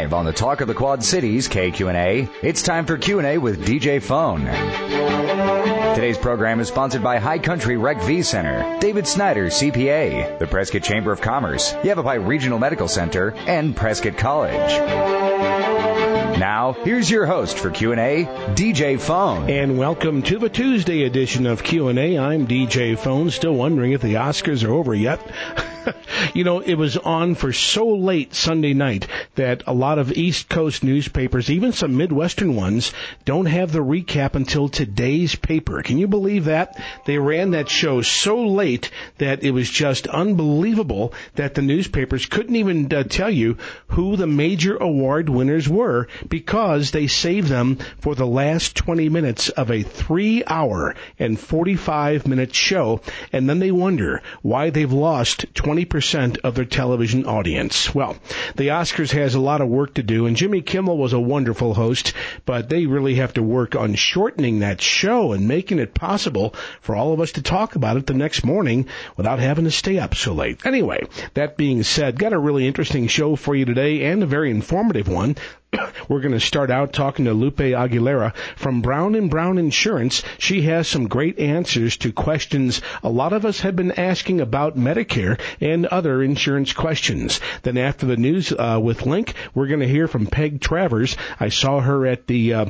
Live on the Talk of the Quad Cities, KQNA. It's time for Q&A with DJ Phone. Today's program is sponsored by High Country Rec V Center, David Snyder, CPA, the Prescott Chamber of Commerce, Yavapai Regional Medical Center, and Prescott College. Now, here's your host for Q&A, DJ Phone. And welcome to the Tuesday edition of Q&A. I'm DJ Phone, still wondering if the Oscars are over yet. You know, it was on for so late Sunday night that a lot of East Coast newspapers, even some Midwestern ones, don't have the recap until today's paper. Can you believe that? They ran that show so late that it was just unbelievable that the newspapers couldn't even tell you who the major award winners were because they saved them for the last 20 minutes of a 3-hour and 45-minute show, and then they wonder why they've lost 20% of their television audience. Well, the Oscars has a lot of work to do, and Jimmy Kimmel was a wonderful host, but they really have to work on shortening that show and making it possible for all of us to talk about it the next morning without having to stay up so late. Anyway, that being said, got a really interesting show for you today and a very informative one. We're going to start out talking to Lupe Aguilera from Brown & Brown Insurance. She has some great answers to questions a lot of us have been asking about Medicare and other insurance questions. Then after the news with Link, we're going to hear from Peg Travers. I saw her at the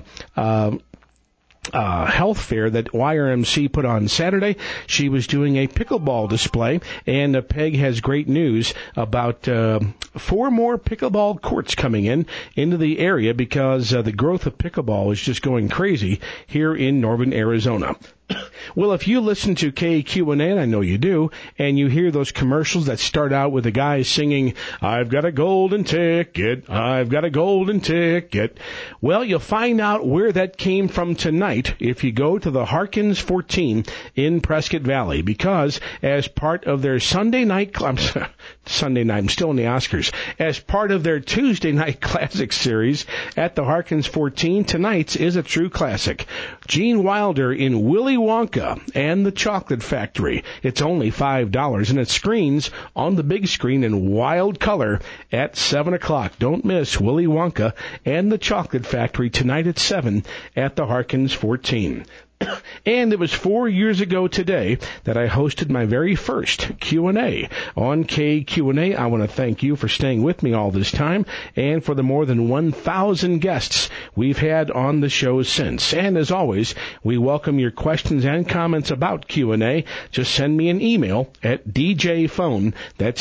health fair that YRMC put on Saturday. She was doing a pickleball display, and Peg has great news about 4 more pickleball courts coming into the area because the growth of pickleball is just going crazy here in northern Arizona. Well, if you listen to KQNA, and I know you do, and you hear those commercials that start out with the guy singing, "I've got a golden ticket, I've got a golden ticket," well, you'll find out where that came from tonight if you go to the Harkins 14 in Prescott Valley, because as part of their Sunday night, I'm still in the Oscars, as part of their Tuesday night classic series at the Harkins 14, tonight's is a true classic. Gene Wilder in Willy Wonka and the Chocolate Factory. It's only $5, and it screens on the big screen in wild color at 7 o'clock. Don't miss Willy Wonka and the Chocolate Factory tonight at 7 at the Harkins 14. And it was 4 years ago today that I hosted my very first Q&A on KQNA. I want to thank you for staying with me all this time and for the more than 1,000 guests we've had on the show since. And as always, we welcome your questions and comments about Q&A. Just send me an email at djphone, that's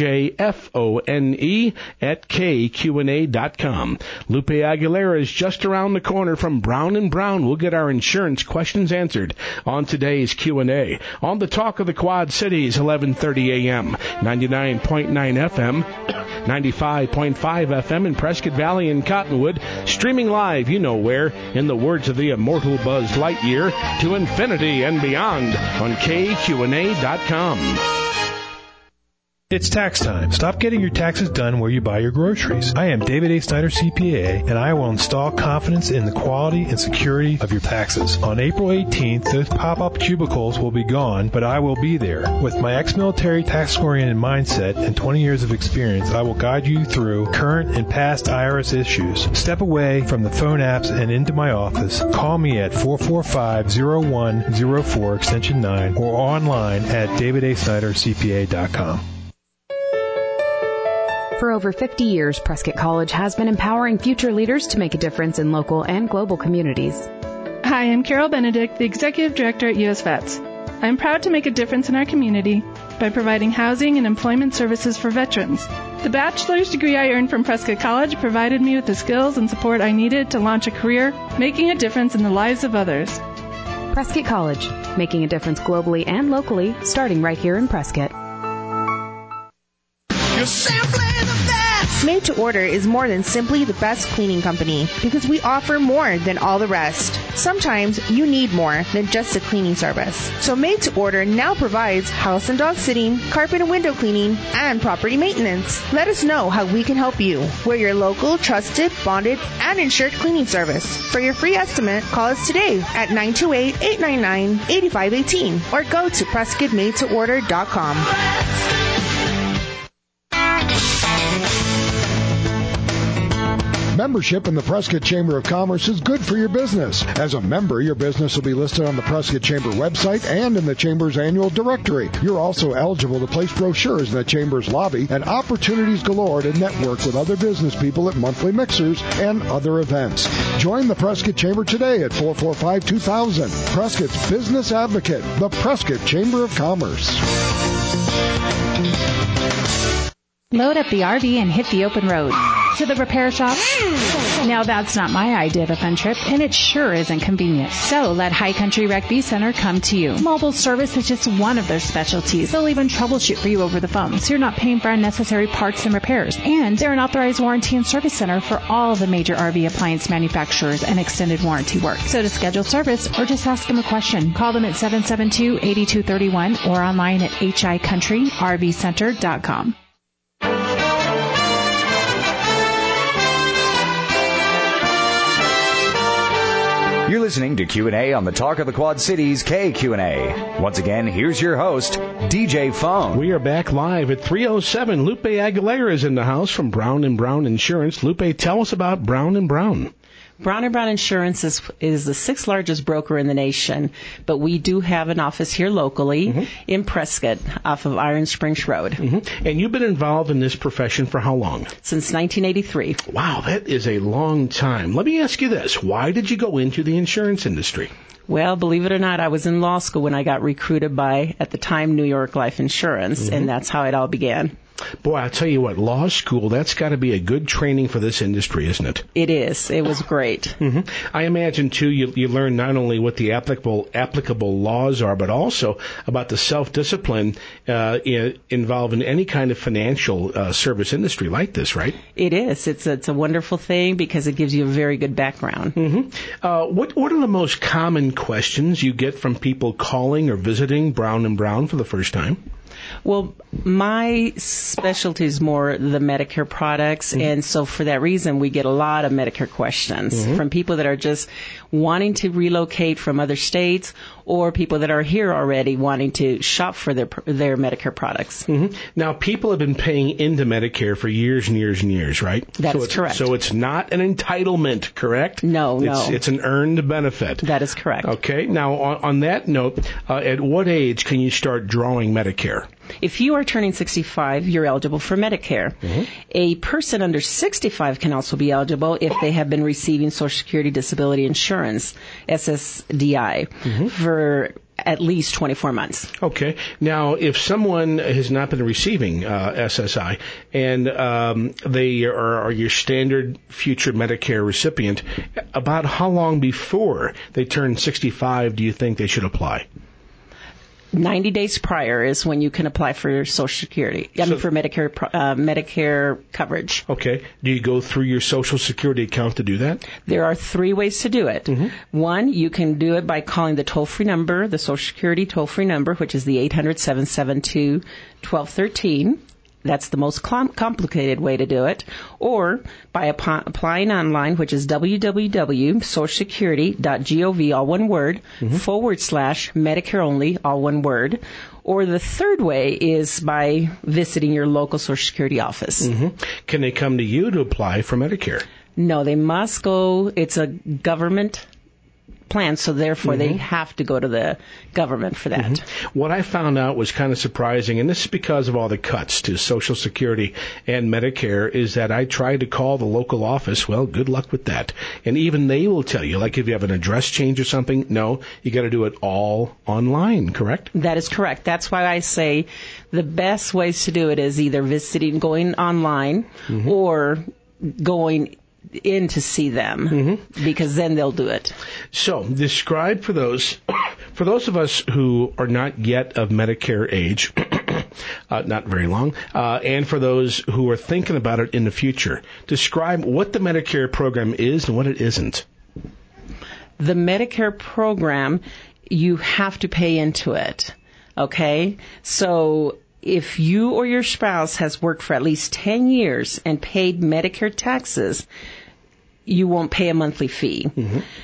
DJFONE, at KQNA.com. Lupe Aguilera is just around the corner from Brown & Brown. We'll get our insurance questions answered on today's Q&A on the Talk of the Quad Cities, 1130 AM, 99.9 FM, 95.5 FM in Prescott Valley and Cottonwood, streaming live, you know where, in the words of the immortal Buzz Lightyear, to infinity and beyond on KQNA.com. It's tax time. Stop getting your taxes done where you buy your groceries. I am David A. Snyder, CPA, and I will install confidence in the quality and security of your taxes. On April 18th, those pop-up cubicles will be gone, but I will be there. With my ex-military tax-oriented mindset and 20 years of experience, I will guide you through current and past IRS issues. Step away from the phone apps and into my office. Call me at 445-0104 extension 9 or online at davidasnydercpa.com. For over 50 years, Prescott College has been empowering future leaders to make a difference in local and global communities. Hi, I'm Carol Benedict, the Executive Director at US Vets. I'm proud to make a difference in our community by providing housing and employment services for veterans. The bachelor's degree I earned from Prescott College provided me with the skills and support I needed to launch a career, making a difference in the lives of others. Prescott College, making a difference globally and locally, starting right here in Prescott. You're simply the best. Made to Order is more than simply the best cleaning company because we offer more than all the rest. Sometimes you need more than just a cleaning service. So Made to Order now provides house and dog sitting, carpet and window cleaning, and property maintenance. Let us know how we can help you. We're your local, trusted, bonded, and insured cleaning service. For your free estimate, call us today at 928-899-8518 or go to PrescottMadeToOrder.com. Membership in the Prescott Chamber of Commerce is good for your business. As a member, your business will be listed on the Prescott Chamber website and in the Chamber's annual directory. You're also eligible to place brochures in the Chamber's lobby and opportunities galore to network with other business people at monthly mixers and other events. Join the Prescott Chamber today at 445-2000. Prescott's Business Advocate, the Prescott Chamber of Commerce. Load up the RV and hit the open road. To the repair shop? Now that's not my idea of a fun trip, and it sure isn't convenient. So let High Country Rec V Center come to you. Mobile service is just one of their specialties. They'll even troubleshoot for you over the phone, so you're not paying for unnecessary parts and repairs. And they're an authorized warranty and service center for all the major RV appliance manufacturers and extended warranty work. So to schedule service or just ask them a question, call them at 772-8231 or online at hicountryrvcenter.com. You're listening to Q&A on the Talk of the Quad Cities KQNA. Once again, here's your host, DJ Phone. We are back live at 307. Lupe Aguilera is in the house from Brown & Brown Insurance. Lupe, tell us about Brown & Brown. Brown & Brown Insurance is the sixth largest broker in the nation, but we do have an office here locally in Prescott off of Iron Springs Road. And you've been involved in this profession for how long? Since 1983. Wow, that is a long time. Let me ask you this. Why did you go into the insurance industry? Well, believe it or not, I was in law school when I got recruited by, at the time, New York Life Insurance, and that's how it all began. Boy, I'll tell you what, law school, that's got to be a good training for this industry, isn't it? It is. It was great. I imagine, too, you learn not only what the applicable laws are, but also about the self-discipline involved in any kind of financial service industry like this, right? It is. It's a wonderful thing because it gives you a very good background. What are the most common questions you get from people calling or visiting Brown & Brown for the first time? Well, my specialty is more the Medicare products, and so for that reason, we get a lot of Medicare questions from people that are just wanting to relocate from other states or people that are here already wanting to shop for their Medicare products. Now, people have been paying into Medicare for years and years and years, right? That's correct. So it's not an entitlement, correct? No. It's an earned benefit. That is correct. Okay. Now, on that note, at what age can you start drawing Medicare? If you are turning 65, you're eligible for Medicare. A person under 65 can also be eligible if they have been receiving Social Security Disability Insurance, SSDI, for at least 24 months. Okay. Now, if someone has not been receiving SSI and they are your standard future Medicare recipient, about how long before they turn 65 do you think they should apply? 90 days prior is when you can apply for Social Security. For Medicare coverage. Okay. Do you go through your Social Security account to do that? There are three ways to do it. One, you can do it by calling the toll-free number, the Social Security toll-free number, which is the 800-772-1213. That's the most complicated way to do it. Or by applying online, which is www.socialsecurity.gov, all one word, /Medicare only, all one word. Or the third way is by visiting your local Social Security office. Can they come to you to apply for Medicare? No, they must go. It's a government plan, so therefore they have to go to the government for that. What I found out was kind of surprising, and this is because of all the cuts to Social Security and Medicare, is that I tried to call the local office. Well, good luck with that. And even they will tell you, like if you have an address change or something, no, you got to do it all online, correct? That is correct. That's why I say the best ways to do it is either going online or going in to see them, because then they'll do it. So, describe for those of us who are not yet of Medicare age, not very long, and for those who are thinking about it in the future, describe what the Medicare program is and what it isn't. The Medicare program, you have to pay into it, okay? So, if you or your spouse has worked for at least 10 years and paid Medicare taxes, you won't pay a monthly fee.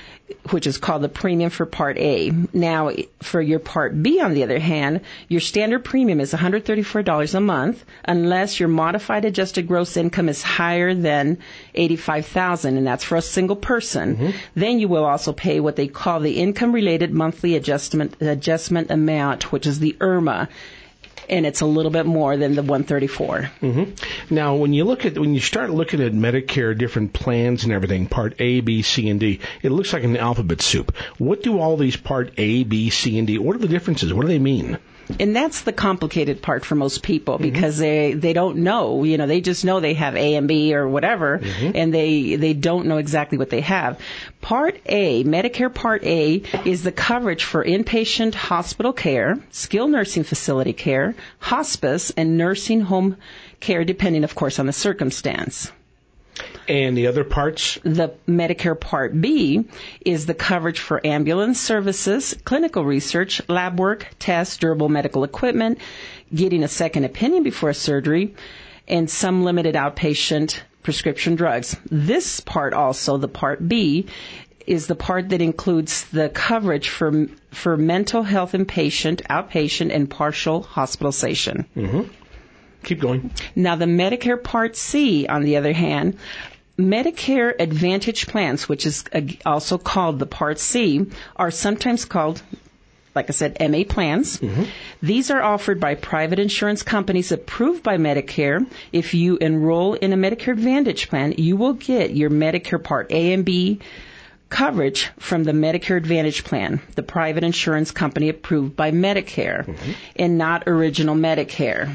which is called the premium for Part A. Now, for your Part B, on the other hand, your standard premium is $134 a month unless your modified adjusted gross income is higher than $85,000, and that's for a single person. Mm-hmm. Then you will also pay what they call the income-related monthly adjustment amount, which is the IRMA. And it's a little bit more than the $134. Mm-hmm. Now, when you start looking at Medicare, different plans and everything, Part A, B, C, and D, it looks like an alphabet soup. What do all these Part A, B, C, and D? What are the differences? What do they mean? And that's the complicated part for most people because they don't know. You know, they just know they have A and B or whatever, and they don't know exactly what they have. Part A, Medicare Part A, is the coverage for inpatient hospital care, skilled nursing facility care, hospice, and nursing home care, depending, of course, on the circumstance. And the other parts? The Medicare Part B is the coverage for ambulance services, clinical research, lab work, tests, durable medical equipment, getting a second opinion before surgery, and some limited outpatient prescription drugs. This part also, the Part B, is the part that includes the coverage for mental health inpatient, outpatient, and partial hospitalization. Mm-hmm. Keep going. Now, the Medicare Part C, on the other hand, Medicare Advantage plans, which is also called the Part C, are sometimes called, like I said, MA plans. Mm-hmm. These are offered by private insurance companies approved by Medicare. If you enroll in a Medicare Advantage plan, you will get your Medicare Part A and B coverage from the Medicare Advantage plan, the private insurance company approved by Medicare, and not original Medicare.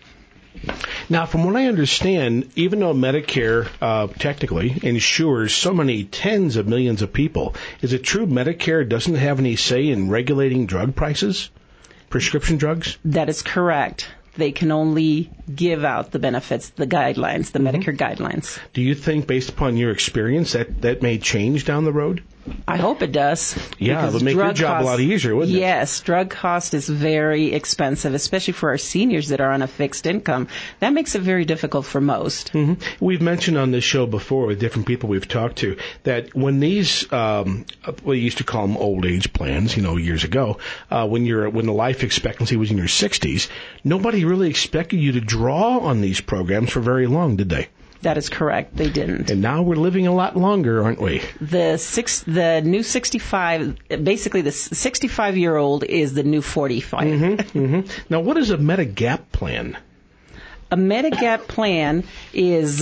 Now, from what I understand, even though Medicare technically insures so many tens of millions of people, is it true Medicare doesn't have any say in regulating drug prices, prescription drugs? That is correct. They can only give out the benefits, the guidelines, the Medicare guidelines. Do you think, based upon your experience, that may change down the road? I hope it does. Yeah, it would make your job a lot easier, wouldn't it? Yes, drug cost is very expensive, especially for our seniors that are on a fixed income. That makes it very difficult for most. Mm-hmm. We've mentioned on this show before with different people we've talked to that when these, we used to call them old age plans, years ago, when the life expectancy was in your 60s, nobody really expected you to draw on these programs for very long, did they? That is correct. They didn't. And now we're living a lot longer, aren't we? The new 65, basically the 65-year-old is the new 45. Mm-hmm, mm-hmm. Now, what is a Medigap plan? A Medigap plan is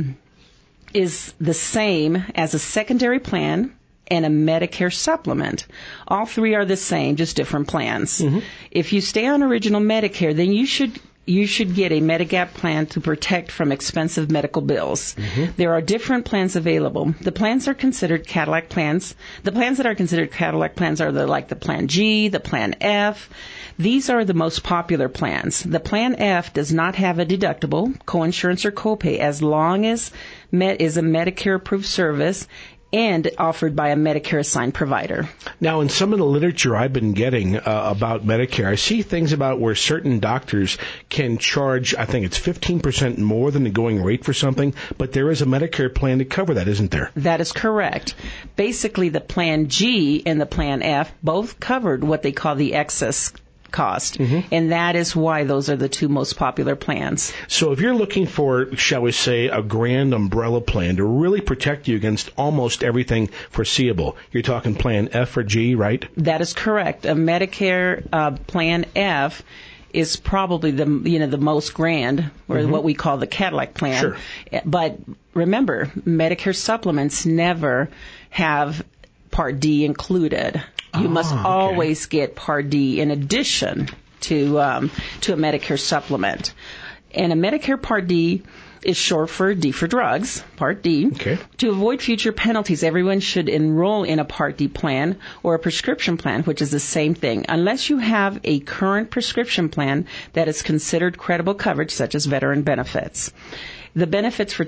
the same as a secondary plan and a Medicare supplement. All three are the same, just different plans. Mm-hmm. If you stay on original Medicare, then you should get a Medigap plan to protect from expensive medical bills. Mm-hmm. There are different plans available. The plans are considered Cadillac plans. The plans that are considered Cadillac plans are like the Plan G, the Plan F. These are the most popular plans. The Plan F does not have a deductible, coinsurance, or copay as long as is a Medicare-approved service and offered by a Medicare-assigned provider. Now, in some of the literature I've been getting about Medicare, I see things about where certain doctors can charge, I think it's 15% more than the going rate for something, but there is a Medicare plan to cover that, isn't there? That is correct. Basically, the Plan G and the Plan F both covered what they call the excess cost, and that is why those are the two most popular plans. So if you're looking for, shall we say, a grand umbrella plan to really protect you against almost everything foreseeable, you're talking Plan F or G, right? That is correct. A Medicare Plan F is probably the most grand, or what we call the Cadillac plan. Sure. But remember, Medicare supplements never have Part D included. You must always get Part D in addition to a Medicare supplement. And a Medicare Part D is short for D for drugs, Part D. Okay. To avoid future penalties, everyone should enroll in a Part D plan or a prescription plan, which is the same thing, unless you have a current prescription plan that is considered credible coverage, such as veteran benefits. The benefits for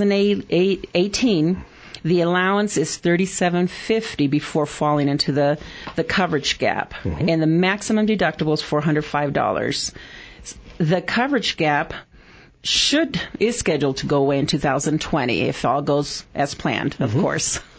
2018, the allowance is $37.50 before falling into the coverage gap, and the maximum deductible is $405. The coverage gap is scheduled to go away in 2020 if all goes as planned, of course.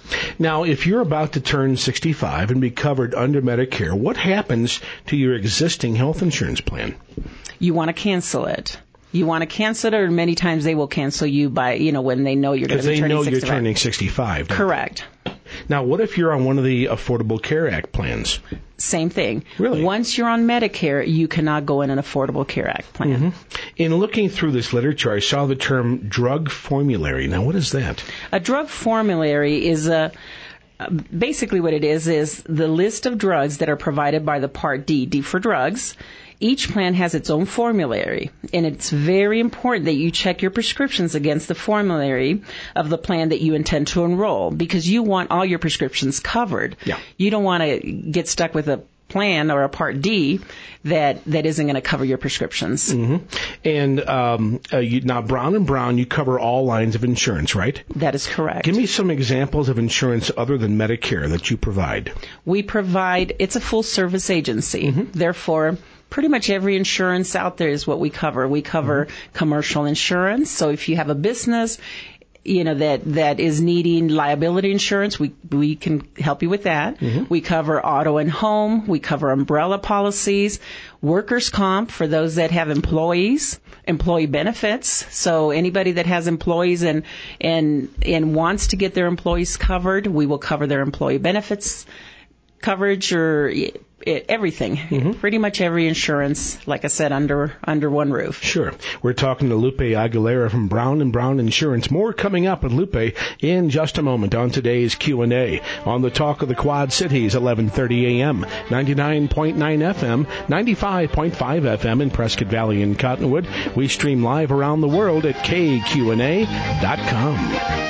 Now, if you're about to turn 65 and be covered under Medicare, what happens to your existing health insurance plan? You want to cancel it. You want to cancel it, or many times they will cancel you by, when they know you're going to be turning 65. Because they know you're turning 65. Correct. Now, what if you're on one of the Affordable Care Act plans? Same thing. Really? Once you're on Medicare, you cannot go in an Affordable Care Act plan. Mm-hmm. In looking through this literature, I saw the term drug formulary. Now, what is that? A drug formulary is basically what it is the list of drugs that are provided by the Part D, D for drugs. Each plan has its own formulary, and it's very important that you check your prescriptions against the formulary of the plan that you intend to enroll, because you want all your prescriptions covered. Yeah. You don't want to get stuck with a plan or a Part D that isn't going to cover your prescriptions. Mm-hmm. And now, Brown & Brown, you cover all lines of insurance, right? That is correct. Give me some examples of insurance other than Medicare that you provide. We provide, it's a full-service agency. Mm-hmm. Therefore, pretty much every insurance out there is what we cover. We cover commercial insurance. So if you have a business, that is needing liability insurance, we can help you with that. Mm-hmm. We cover auto and home. We cover umbrella policies, workers' comp for those that have employees, employee benefits. So anybody that has employees and wants to get their employees covered, we will cover their employee benefits coverage or everything. Mm-hmm. Pretty much every insurance, like I said, under one roof. Sure. We're talking to Lupe Aguilera from Brown & Brown Insurance. More coming up with Lupe in just a moment on today's Q&A on the Talk of the Quad Cities, 11:30 a.m., 99.9 FM, 95.5 FM in Prescott Valley and Cottonwood. We stream live around the world at kqna.com.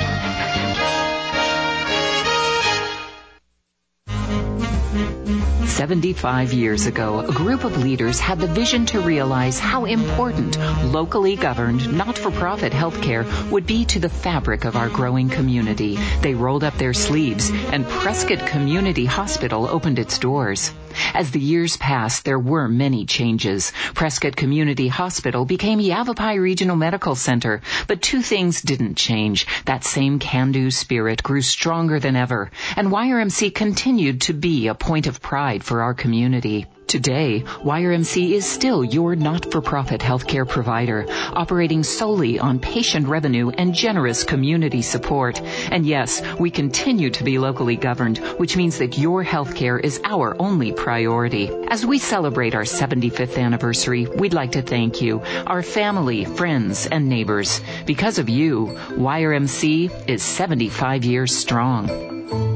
75 years ago, a group of leaders had the vision to realize how important locally governed, not-for-profit healthcare would be to the fabric of our growing community. They rolled up their sleeves, and Prescott Community Hospital opened its doors. As the years passed, there were many changes. Prescott Community Hospital became Yavapai Regional Medical Center, but two things didn't change. That same can-do spirit grew stronger than ever, and YRMC continued to be a point of pride for our community. Today, YRMC is still your not-for-profit healthcare provider, operating solely on patient revenue and generous community support. And yes, we continue to be locally governed, which means that your healthcare is our only priority. As we celebrate our 75th anniversary, we'd like to thank you, our family, friends, and neighbors. Because of you, YRMC is 75 years strong.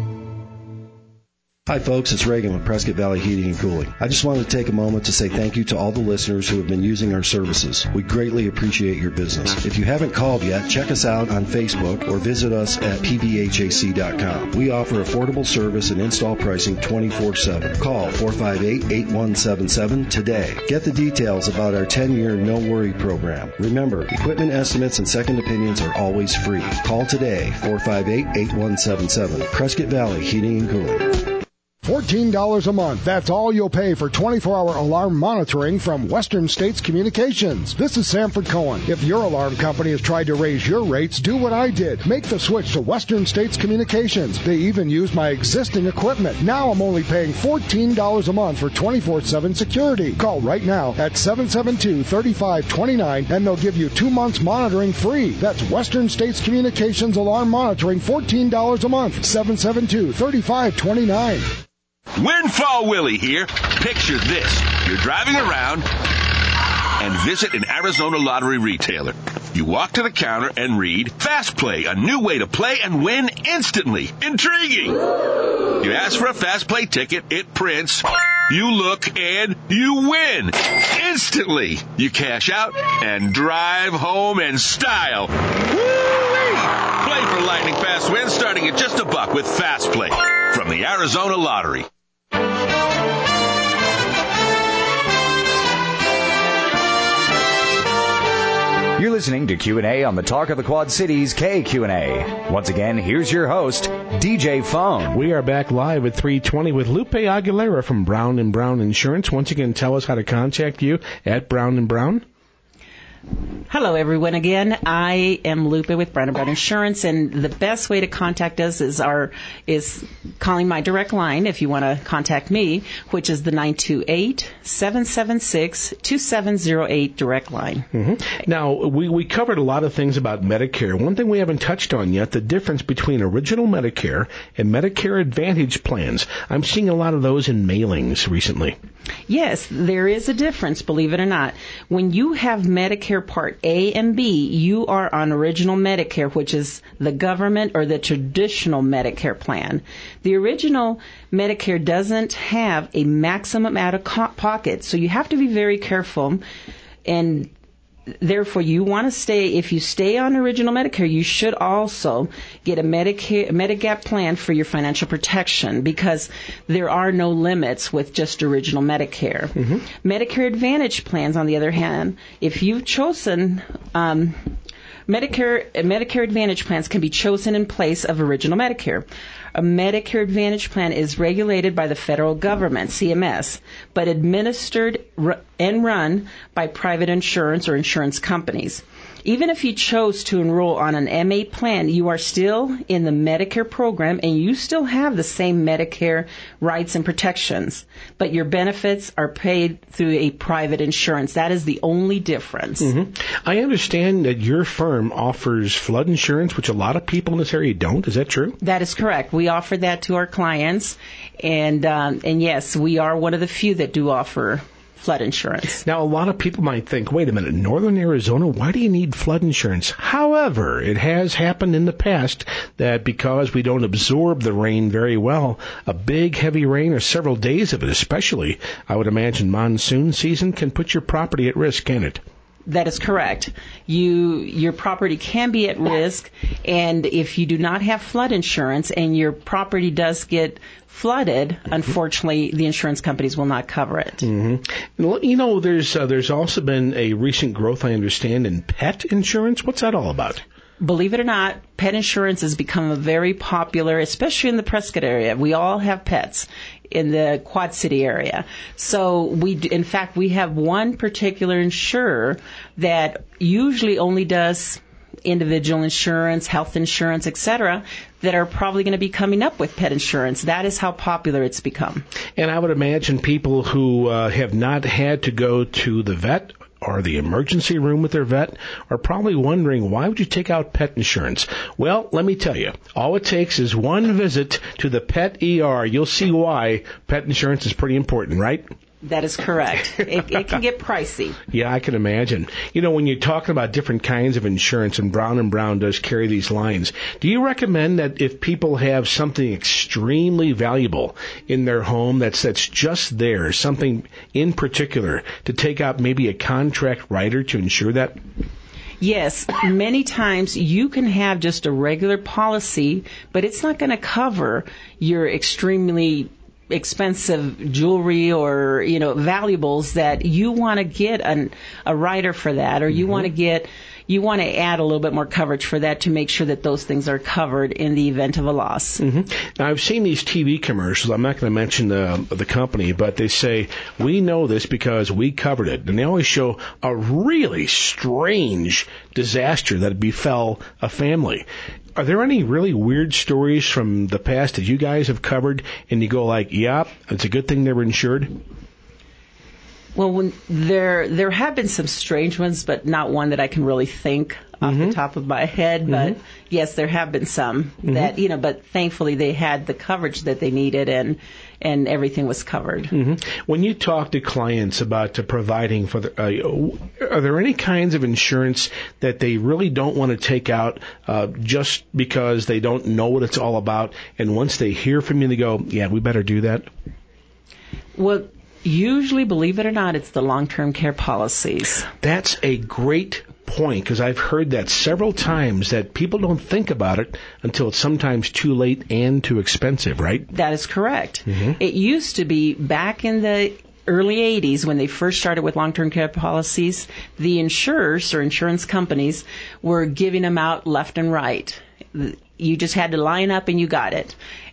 Hi folks, it's Reagan with Prescott Valley Heating and Cooling. I just wanted to take a moment to say thank you to all the listeners who have been using our services. We greatly appreciate your business. If you haven't called yet, check us out on Facebook or visit us at pbhac.com. We offer affordable service and install pricing 24/7. Call 458-8177 today. Get the details about our 10-year No Worry program. Remember, equipment estimates and second opinions are always free. Call today, 458-8177. Prescott Valley Heating and Cooling. $14 a month. That's all you'll pay for 24-hour alarm monitoring from Western States Communications. This is Sanford Cohen. If your alarm company has tried to raise your rates, do what I did. Make the switch to Western States Communications. They even use my existing equipment. Now I'm only paying $14 a month for 24/7 security. Call right now at 772-3529 and they'll give you 2 months monitoring free. That's Western States Communications alarm monitoring, $14 a month. 772-3529. Windfall Willie here. Picture this. You're driving around and visit an Arizona lottery retailer. You walk to the counter and read, Fast Play, a new way to play and win instantly. Intriguing. You ask for a Fast Play ticket, it prints, you look, and you win. Instantly. You cash out and drive home in style. Woo-wee! Play for lightning fast wins starting at just $1 with Fast Play from the Arizona Lottery. You're listening to Q&A on the Talk of the Quad Cities KQNA. Once again, here's your host, DJ Phone. We are back live at 3:20 with Lupe Aguilera from Brown & Brown Insurance. Once again, tell us how to contact you at Brown & Brown. Hello, everyone. Again, I am Lupe with Brown & Brown Insurance, and the best way to contact us is calling my direct line if you want to contact me, which is the 928-776-2708 direct line. Mm-hmm. Now, we covered a lot of things about Medicare. One thing we haven't touched on yet, the difference between original Medicare and Medicare Advantage plans. I'm seeing a lot of those in mailings recently. Yes, there is a difference, believe it or not. When you have Medicare Part A and B, you are on original Medicare, which is the government or the traditional Medicare plan. The original Medicare doesn't have a maximum out of pocket, so you have to be very careful, and therefore you want to if you stay on original Medicare, you should also get a Medigap plan for your financial protection, because there are no limits with just original Medicare. Mm-hmm. Medicare Advantage plans, on the other hand, if you've chosen Medicare Advantage plans can be chosen in place of original Medicare. A Medicare Advantage plan is regulated by the federal government, CMS, but administered and run by private insurance or insurance companies. Even if you chose to enroll on an MA plan, you are still in the Medicare program and you still have the same Medicare rights and protections, but your benefits are paid through a private insurance. That is the only difference. Mm-hmm. I understand that your firm offers flood insurance, which a lot of people in this area don't. Is that true? That is correct. We offer that to our clients, and yes, we are one of the few that do offer flood insurance. Now, a lot of people might think, wait a minute, in northern Arizona, why do you need flood insurance? However, it has happened in the past that because we don't absorb the rain very well, a big, heavy rain or several days of it, especially, I would imagine monsoon season, can put your property at risk, can it? That is correct. Your property can be at risk, and if you do not have flood insurance and your property does get flooded, unfortunately, the insurance companies will not cover it. Mm-hmm. You know, there's also been a recent growth, I understand, in pet insurance. What's that all about? Believe it or not, pet insurance has become very popular, especially in the Prescott area. We all have pets in the Quad City area. So in fact, we have one particular insurer that usually only does individual insurance, health insurance, etc., that are probably going to be coming up with pet insurance. That is how popular it's become. And I would imagine people who have not had to go to the vet or the emergency room with their vet are probably wondering, why would you take out pet insurance? Well, let me tell you, all it takes is one visit to the pet ER. You'll see why pet insurance is pretty important, right? That is correct. It can get pricey. Yeah, I can imagine. You know, when you're talking about different kinds of insurance, and Brown & Brown does carry these lines, do you recommend that if people have something extremely valuable in their home that's just theirs, something in particular, to take out maybe a contract rider to insure that? Yes, many times you can have just a regular policy, but it's not going to cover your extremely expensive jewelry or, valuables that you want to get a rider for that, or you want to add a little bit more coverage for that to make sure that those things are covered in the event of a loss. Mm-hmm. Now, I've seen these TV commercials. I'm not going to mention the company, but they say, we know this because we covered it. And they always show a really strange disaster that befell a family. Are there any really weird stories from the past that you guys have covered and you go like, yeah, it's a good thing they were insured? Well, there have been some strange ones, but not one that I can really think off the top of my head. But yes, there have been some that, but thankfully they had the coverage that they needed and everything was covered. When you talk to clients about providing for are there any kinds of insurance that they really don't want to take out just because they don't know what it's all about, and once they hear from you, they go, yeah, we better do that? Well, usually, believe it or not, it's the long-term care policies. That's a great point, because I've heard that several times, that people don't think about it until it's sometimes too late and too expensive, right? That is correct. It used to be back in the early 80s when they first started with long-term care policies, the insurers or insurance companies were giving them out left and right. You just had to line up and you got it.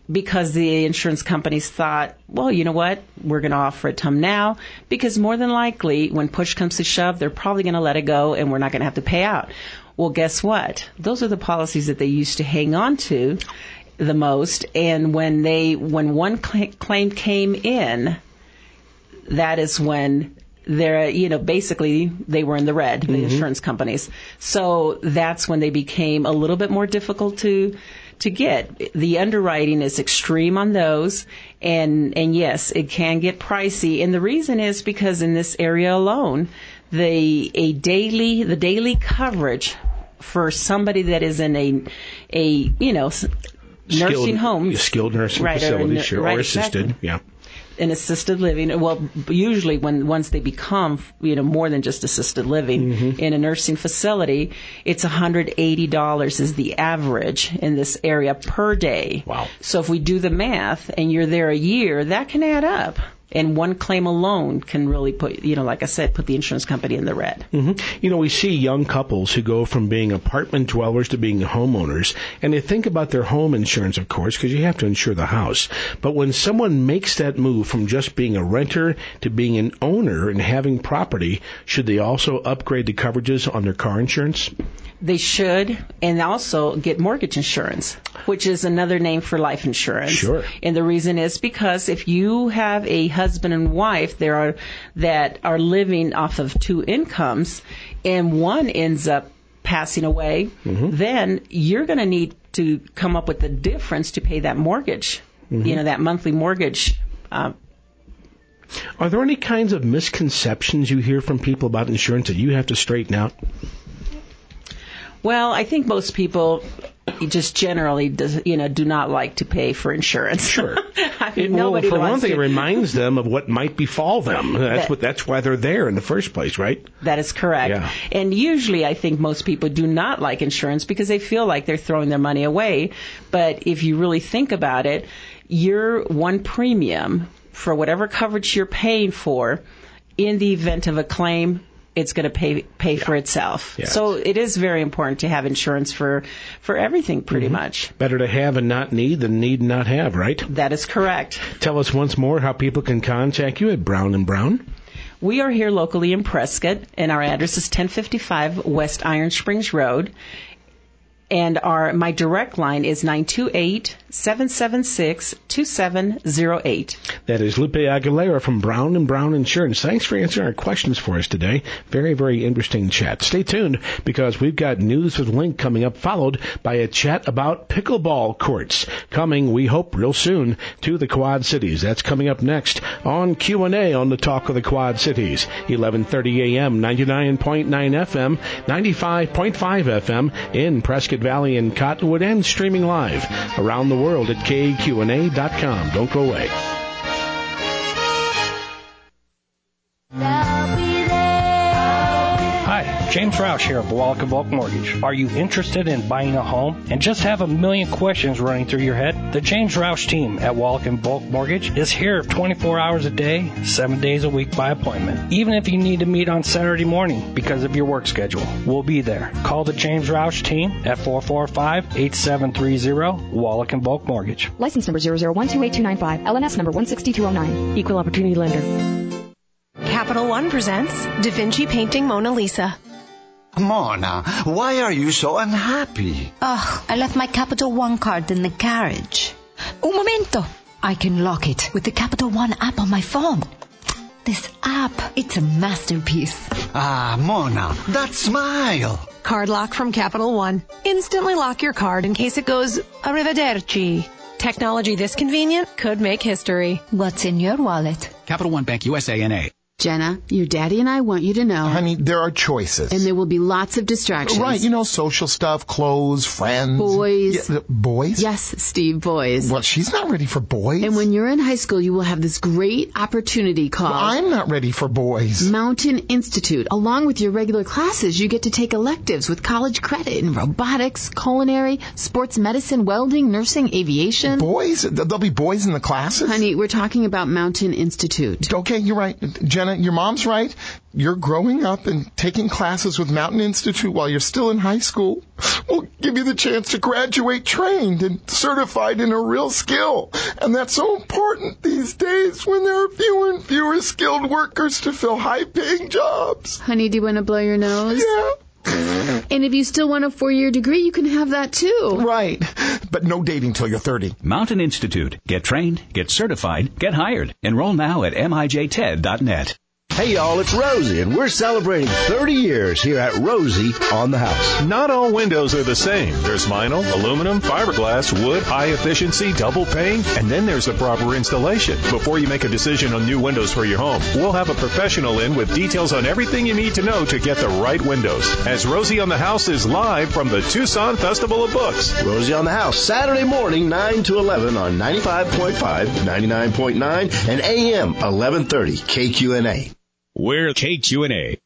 because the insurance companies thought, well, you know what, we're going to offer it to them now, because more than likely, when push comes to shove, they're probably going to let it go and we're not going to have to pay out. Well, guess what? Those are the policies that they used to hang on to the most, and when one claim came in, that is when they're, basically they were in the red, the insurance companies. So that's when they became a little bit more difficult to get. The underwriting is extreme on those, and yes, it can get pricey. And the reason is because in this area alone, the daily coverage for somebody that is in a nursing home, skilled nursing facility, or assisted, in assisted living. Well, usually once they become, more than just assisted living in a nursing facility, it's $180 is the average in this area per day. Wow. So if we do the math and you're there a year, that can add up. And one claim alone can really put, like I said, put the insurance company in the red. We see young couples who go from being apartment dwellers to being homeowners, and they think about their home insurance, of course, because you have to insure the house. But when someone makes that move from just being a renter to being an owner and having property, should they also upgrade the coverages on their car insurance? They should, and also get mortgage insurance, which is another name for life insurance. Sure. And the reason is because if you have a husband and wife that are living off of two incomes, and one ends up passing away, then you're going to need to come up with the difference to pay that mortgage, that monthly mortgage. Are there any kinds of misconceptions you hear from people about insurance that you have to straighten out? Well, I think most people just generally, do not like to pay for insurance. Sure. I mean, nobody for wants one thing, to. it reminds them of what might befall them. That's why they're there in the first place, right? That is correct. Yeah. And usually, I think most people do not like insurance because they feel like they're throwing their money away. But if you really think about it, your one premium for whatever coverage you're paying for, in the event of a claim, it's going to pay for itself. Yeah. So it is very important to have insurance for everything, pretty much. Better to have and not need than need and not have, right? That is correct. Tell us once more how people can contact you at Brown & Brown. We are here locally in Prescott, and our address is 1055 West Iron Springs Road. And my direct line is 928-776-2708. That is Lupe Aguilera from Brown & Brown Insurance. Thanks for answering our questions for us today. Very, very interesting chat. Stay tuned because we've got News with Link coming up, followed by a chat about pickleball courts coming, we hope, real soon to the Quad Cities. That's coming up next on Q&A on the Talk of the Quad Cities. 11:30 a.m., 99.9 FM, 95.5 FM in Prescott Valley and Cottonwood, and streaming live around the world at KQNA.com. Don't go away. Hi, James Roush here of Wallach & Bulk Mortgage. Are you interested in buying a home and just have a million questions running through your head? The James Roush team at Wallach & Bulk Mortgage is here 24 hours a day, 7 days a week by appointment. Even if you need to meet on Saturday morning because of your work schedule, we'll be there. Call the James Roush team at 445-8730, Wallach & Bulk Mortgage. License number 0012825, LNS number 16209. Equal Opportunity Lender. Capital One presents Da Vinci Painting Mona Lisa. Mona, why are you so unhappy? Oh, I left my Capital One card in the garage. Un momento! I can lock it with the Capital One app on my phone. This app, it's a masterpiece. Ah, Mona, that smile. Card lock from Capital One. Instantly lock your card in case it goes arrivederci. Technology this convenient could make history. What's in your wallet? Capital One Bank USA N.A. Jenna, your daddy and I want you to know. Honey, there are choices. And there will be lots of distractions. Right, social stuff, clothes, friends. Boys. Yeah, boys? Yes, Steve, boys. Well, she's not ready for boys. And when you're in high school, you will have this great opportunity called... Well, I'm not ready for boys. Mountain Institute. Along with your regular classes, you get to take electives with college credit in robotics, culinary, sports medicine, welding, nursing, aviation. Boys? There'll be boys in the classes? Honey, we're talking about Mountain Institute. Okay, you're right. Jenna, Anna, your mom's right. You're growing up and taking classes with Mountain Institute while you're still in high school will give you the chance to graduate trained and certified in a real skill. And that's so important these days when there are fewer and fewer skilled workers to fill high-paying jobs. Honey, do you want to blow your nose? Yeah. And if you still want a 4-year degree, you can have that too. Right. But no dating till you're 30. Mountain Institute. Get trained, get certified, get hired. Enroll now at mijted.net. Hey y'all, it's Rosie, and we're celebrating 30 years here at Rosie on the House. Not all windows are the same. There's vinyl, aluminum, fiberglass, wood, high efficiency, double pane, and then there's the proper installation. Before you make a decision on new windows for your home, we'll have a professional in with details on everything you need to know to get the right windows. As Rosie on the House is live from the Tucson Festival of Books. Rosie on the House, Saturday morning, 9 to 11 on 95.5, 99.9, and AM 1130 KQNA. We're KQNA.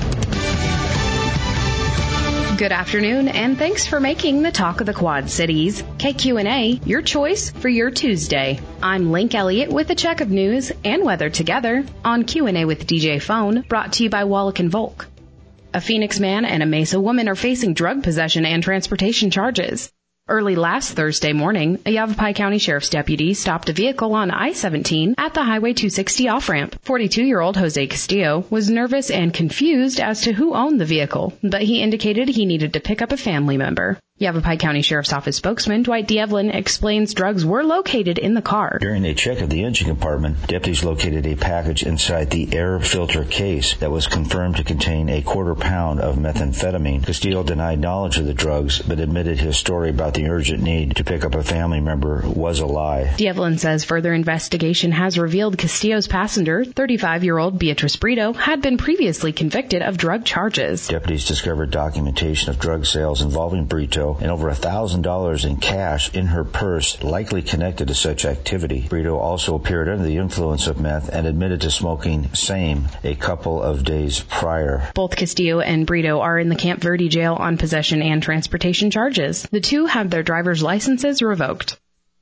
Good afternoon, and thanks for making the Talk of the Quad Cities. KQNA, your choice for your Tuesday. I'm Link Elliott with a check of news and weather together on Q&A with DJ Phone, brought to you by Wallach & Volk. A Phoenix man and a Mesa woman are facing drug possession and transportation charges. Early last Thursday morning, a Yavapai County Sheriff's deputy stopped a vehicle on I-17 at the Highway 260 off-ramp. 42-year-old Jose Castillo was nervous and confused as to who owned the vehicle, but he indicated he needed to pick up a family member. Yavapai County Sheriff's Office spokesman Dwight Dievlin explains drugs were located in the car. During a check of the engine compartment, deputies located a package inside the air filter case that was confirmed to contain a 1/4 pound of methamphetamine. Castillo denied knowledge of the drugs, but admitted his story about the urgent need to pick up a family member was a lie. Dievlin says further investigation has revealed Castillo's passenger, 35-year-old Beatrice Brito, had been previously convicted of drug charges. Deputies discovered documentation of drug sales involving Brito and over $1,000 in cash in her purse, likely connected to such activity. Brito also appeared under the influence of meth and admitted to smoking same a couple of days prior. Both Castillo and Brito are in the Camp Verde jail on possession and transportation charges. The two have their driver's licenses revoked.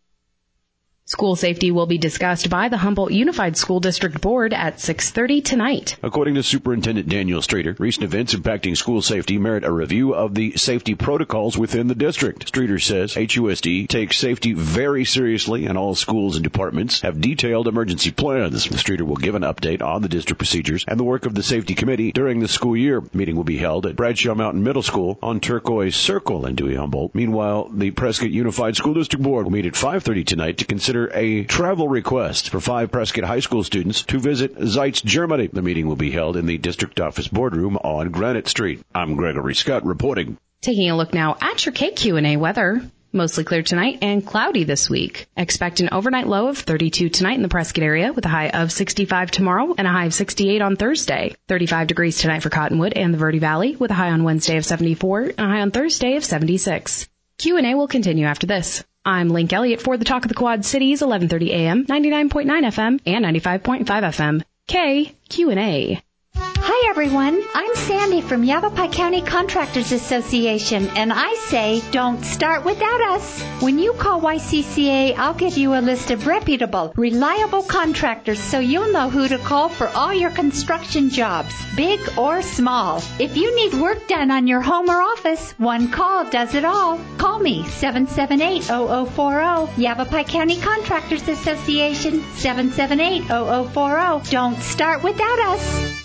School safety will be discussed by the Humboldt Unified School District Board at 6:30 tonight. According to Superintendent Daniel Streeter, recent events impacting school safety merit a review of the safety protocols within the district. Streeter says HUSD takes safety very seriously, and all schools and departments have detailed emergency plans. Streeter will give an update on the district procedures and the work of the safety committee during the school year. Meeting will be held at Bradshaw Mountain Middle School on Turquoise Circle in Dewey Humboldt. Meanwhile, the Prescott Unified School District Board will meet at 5:30 tonight to consider a travel request for 5 Prescott High School students to visit Zeitz, Germany. The meeting will be held in the district office boardroom on Granite Street. I'm Gregory Scott reporting. Taking a look now at your KQNA weather. Mostly clear tonight and cloudy this week. Expect an overnight low of 32 tonight in the Prescott area with a high of 65 tomorrow and a high of 68 on Thursday. 35 degrees tonight for Cottonwood and the Verde Valley with a high on Wednesday of 74 and a high on Thursday of 76. Q&A will continue after this. I'm Link Elliott for the Talk of the Quad Cities, 1130 AM, 99.9 FM, and 95.5 FM. KQNA. Hi everyone, I'm Sandy from Yavapai County Contractors Association, and I say don't start without us. When you call YCCA, I'll give you a list of reputable, reliable contractors so you'll know who to call for all your construction jobs, big or small. If you need work done on your home or office, one call does it all. Call me, 778-0040, Yavapai County Contractors Association, 778-0040. Don't start without us.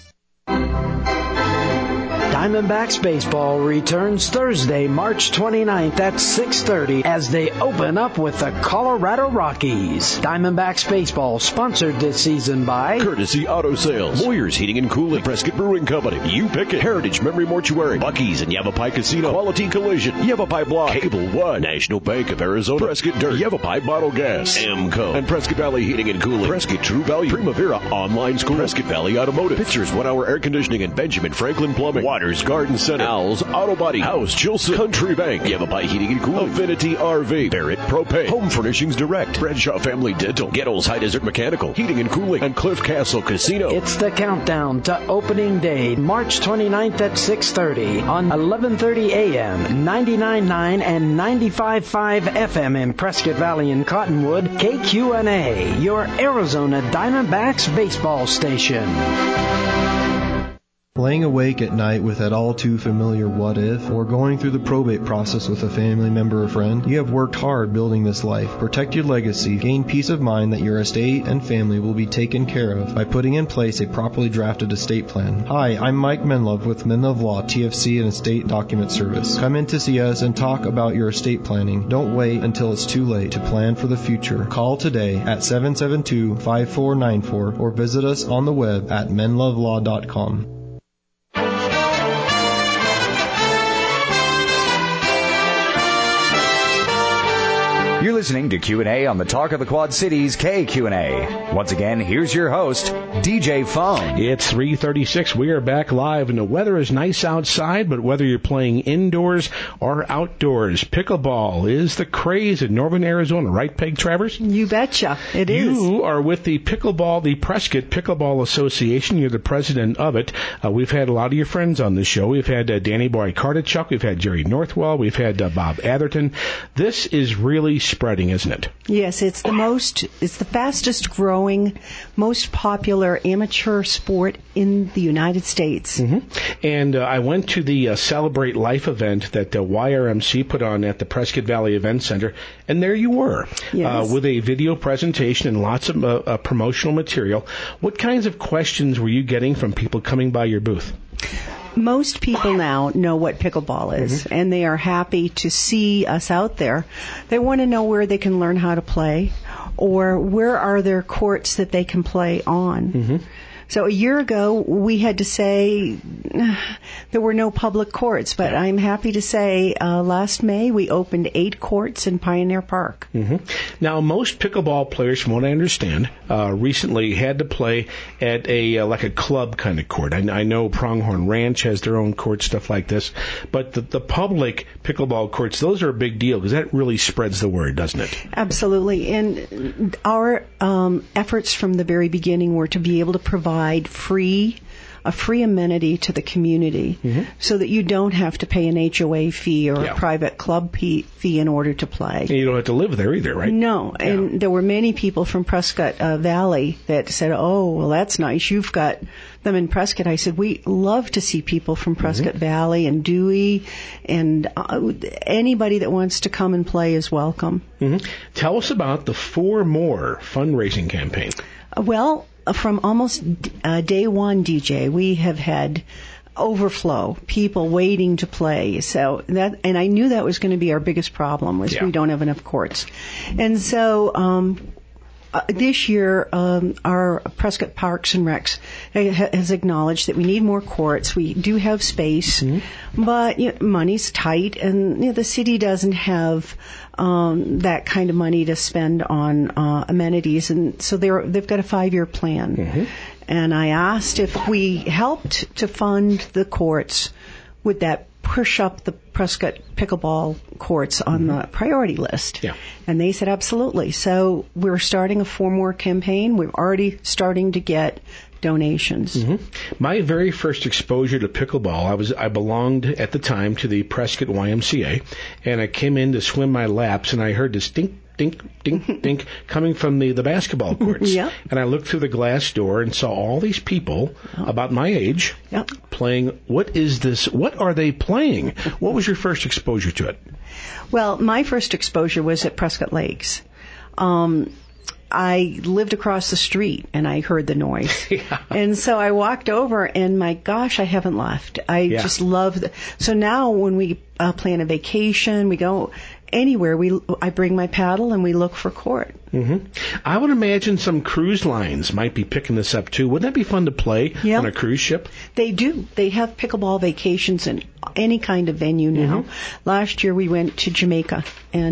Diamondbacks baseball returns Thursday, March 29th at 6:30 as they open up with the Colorado Rockies. Diamondbacks baseball sponsored this season by Courtesy Auto Sales, Moyer's Heating and Cooling, Prescott Brewing Company, You Pick It, Heritage Memory Mortuary, Buc-ee's and Yavapai Casino, Quality Collision, Yavapai Block, Cable One, National Bank of Arizona, Prescott Dirt, Yavapai Bottle Gas, Amco, and Prescott Valley Heating and Cooling, Prescott True Value, Primavera Online School, Prescott Valley Automotive, Pitchers 1 Hour Air Conditioning, and Benjamin Franklin Plumbing, Water Snyder's Garden Center, Al's Auto Body, House Jilson, Country Bank, Yavapai Heating and Cooling, Affinity RV, Barrett Propane, Home Furnishings Direct, Bradshaw Family Dental, Gettles High Desert Mechanical, Heating and Cooling, and Cliff Castle Casino. It's the countdown to opening day, March 29th at 6:30 on 11:30 a.m., 99.9 and 95.5 FM in Prescott Valley and Cottonwood, KQNA, your Arizona Diamondbacks baseball station. Laying awake at night with that all-too-familiar what if, or going through the probate process with a family member or friend, you have worked hard building this life. Protect your legacy. Gain peace of mind that your estate and family will be taken care of by putting in place a properly drafted estate plan. Hi, I'm Mike Menlove with Menlove Law, TFC and Estate Document Service. Come in to see us and talk about your estate planning. Don't wait until it's too late to plan for the future. Call today at 772-5494 or visit us on the web at menlovelaw.com. You're listening to Q&A on the Talk of the Quad Cities, KQNA. Once again, here's your host, DJ Phone. It's 3:36. We are back live, and the weather is nice outside, but whether you're playing indoors or outdoors, pickleball is the craze in northern Arizona, right, Peg Travers? You betcha. It is. You are with the Prescott Pickleball Association. You're the president of it. We've had a lot of your friends on this show. We've had Danny Boy Kardachuk. We've had Jerry Northwell. We've had Bob Atherton. This is really spreading, isn't it? Yes, it's the fastest growing, most popular amateur sport in the United States. Mm-hmm. And I went to the Celebrate Life event that YRMC put on at the Prescott Valley Event Center, and there you were, yes. With a video presentation and lots of promotional material. What kinds of questions were you getting from people coming by your booth? Most people now know what pickleball is, mm-hmm. and they are happy to see us out there. They want to know where they can learn how to play, or where are there courts that they can play on. Mm-hmm. So a year ago, we had to say there were no public courts, but I'm happy to say last May we opened 8 courts in Pioneer Park. Mm-hmm. Now, most pickleball players, from what I understand, recently had to play at like a club kind of court. I know Pronghorn Ranch has their own court, stuff like this, but the public pickleball courts, those are a big deal because that really spreads the word, doesn't it? Absolutely, and our efforts from the very beginning were to be able to provide a free amenity to the community, mm-hmm. so that you don't have to pay an HOA fee or a private club fee in order to play. And you don't have to live there either, right? No, and there were many people from Prescott Valley that said, oh, well, that's nice. You've got them in Prescott. I said, we love to see people from Prescott mm-hmm. Valley and Dewey, and anybody that wants to come and play is welcome. Mm-hmm. Tell us about the For More fundraising campaign. Well, from almost day one, DJ, we have had overflow, people waiting to play. So and I knew that was going to be our biggest problem, was we don't have enough courts. And so this year, our Prescott Parks and Recs has acknowledged that we need more courts. We do have space, mm-hmm. but money's tight, and the city doesn't have that kind of money to spend on amenities, and so they've got a 5-year plan. Mm-hmm. And I asked if we helped to fund the courts, would that push up the Prescott pickleball courts on mm-hmm. the priority list? Yeah. And they said absolutely. So we're starting a For More campaign. We're already starting to get donations. Mm-hmm. My very first exposure to pickleball, I belonged at the time to the Prescott YMCA, and I came in to swim my laps, and I heard this dink, dink, dink, dink coming from the basketball courts. Yeah. And I looked through the glass door and saw all these people about my age playing. What is this? What are they playing? What was your first exposure to it? Well, my first exposure was at Prescott Lakes. I lived across the street, and I heard the noise. Yeah. And so I walked over, and my gosh, I haven't left. I just love so now when we plan a vacation, we go anywhere, I bring my paddle, and we look for court. I would imagine some cruise lines might be picking this up too. Wouldn't that be fun to play on a cruise ship? They do. They have pickleball vacations in any kind of venue now. Last year we went to Jamaica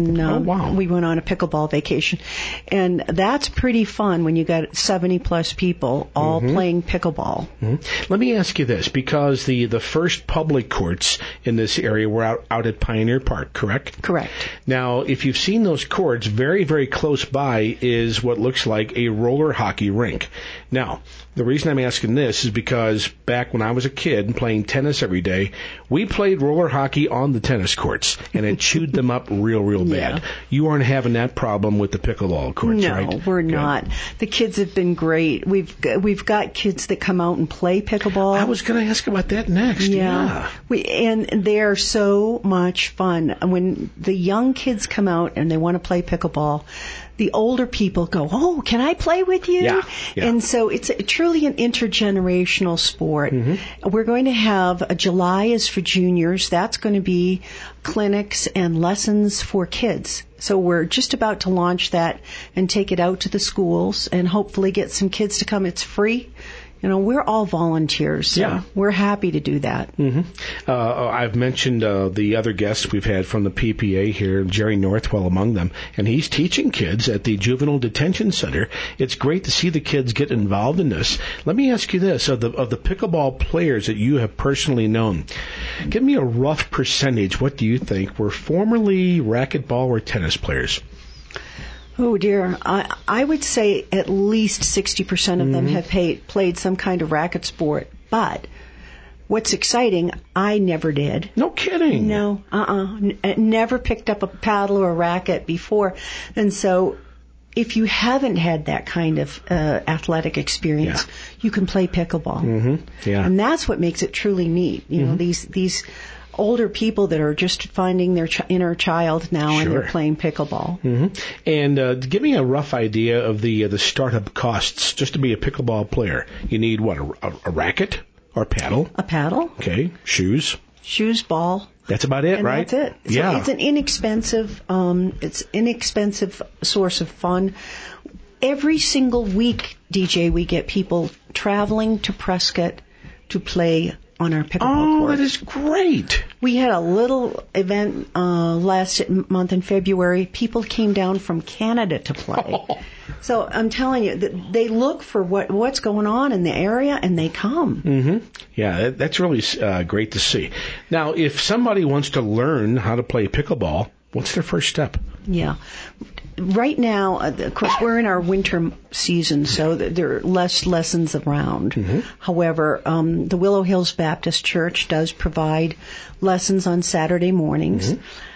and we went on a pickleball vacation. And that's pretty fun when you got 70 plus people all playing pickleball. Let me ask you this, because the first public courts in this area were out at Pioneer Park, correct? Correct. Now, if you've seen those courts, very, very close by is what looks like a roller hockey rink. Now, the reason I'm asking this is because back when I was a kid playing tennis every day, we played roller hockey on the tennis courts, and it chewed them up real bad. You aren't having that problem with the pickleball courts, right? No, we're not. The kids have been great. We've got kids that come out and play pickleball. I was going to ask about that next. Yeah. And they're so much fun. When the young kids come out and they want to play pickleball, the older people go, "Oh, can I play with you?" Yeah. And so it's truly an intergenerational sport. We're going to have July is for juniors. That's going to be clinics and lessons for kids. So we're just about to launch that and take it out to the schools and hopefully get some kids to come. It's free. You know, we're all volunteers, so we're happy to do that. I've mentioned the other guests we've had from the PPA here, Jerry Northwell among them, and he's teaching kids at the Juvenile Detention Center. It's great to see the kids get involved in this. Let me ask you this, of the pickleball players that you have personally known, give me a rough percentage. What do you think were formerly racquetball or tennis players? Oh, dear. I would say at least 60% of them have played some kind of racket sport. But what's exciting, I never did. No kidding. No, never picked up a paddle or a racket before. And so if you haven't had that kind of athletic experience, you can play pickleball. And that's what makes it truly neat. You know, these older people that are just finding their inner child now and they're playing pickleball. And give me a rough idea of the startup costs just to be a pickleball player. You need what, a racket or paddle? A paddle. Okay. Shoes, ball. That's about it, and right? That's it. So it's an inexpensive source of fun. Every single week, DJ, we get people traveling to Prescott to play on our pickleball court. That is great. We had a little event last month in February. People came down from Canada to play. So I'm telling you, they look for what's going on in the area, and they come. Yeah, that's really great to see. Now, if somebody wants to learn how to play pickleball, what's their first step? Yeah. Right now, of course, we're in our winter season, so there are less lessons around. However, the Willow Hills Baptist Church does provide lessons on Saturday mornings.